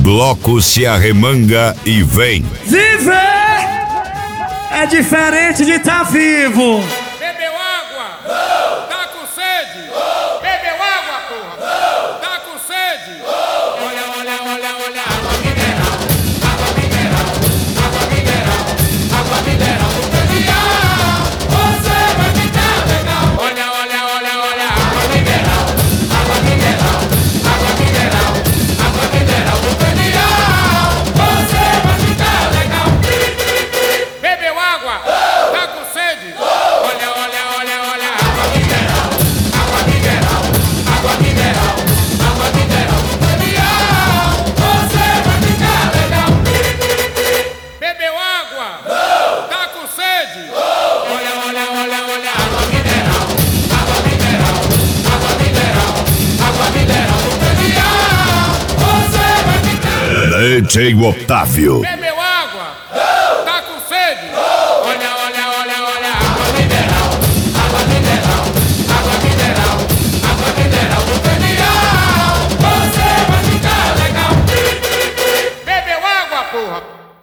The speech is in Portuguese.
bloco se arremanga e vem. Viver é diferente de estar vivo. Bebeu água? Não. Tá com sede? Não. Bebeu água, porra? Não. Tá com sede? Olha, olha, olha, olha, água mineral, água mineral, água mineral, água mineral do Peniel. Você vai ficar legal. Olha, olha, olha, olha, água mineral, água mineral, água mineral, água mineral do Peniel. Você vai ficar legal. Bebeu água? Não. Tá com sede? Não. Olha, olha, olha, olha, água mineral, água mineral, água mineral, água mineral do Peniel. Você vai ficar legal. Bebeu água? Não. Tá com sede? Não. Olha, olha, olha, olha, água mineral, água mineral, água mineral, água mineral do Peniel. Você vai ficar. DJ Otávio.